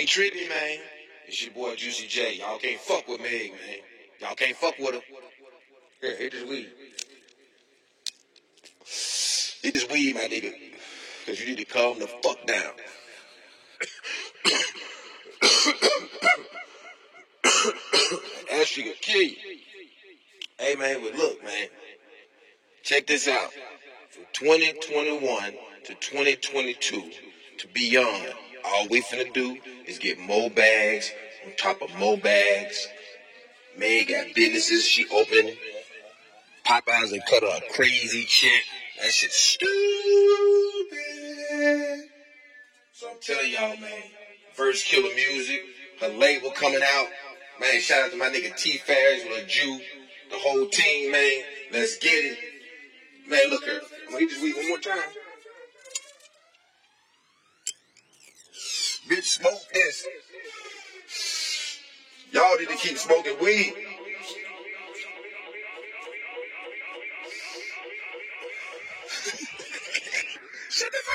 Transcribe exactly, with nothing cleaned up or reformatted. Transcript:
ain't tripping, man. It's your boy Juicy J. Y'all can't fuck with Meg, man. Y'all can't fuck with her. Here, hit this weed. Hit this weed, my nigga. Because you need to calm the fuck down. That shit could kill you. Hey, man, but look, man. Check this out. From twenty twenty-one to twenty twenty-two to beyond, all we finna do is get more bags on top of more bags. Meg got businesses she opened. Popeyes and cut her a crazy check. That shit's stupid. So I'm telling y'all, man. First Killer Music, her label coming out. Man, shout out to my nigga T-Faz with a Jew. The whole team, man. Let's get it. Man, look here. I'm gonna hit this weed one more time. Bitch, smoke this. Y'all need to keep smoking weed. Shut the fuck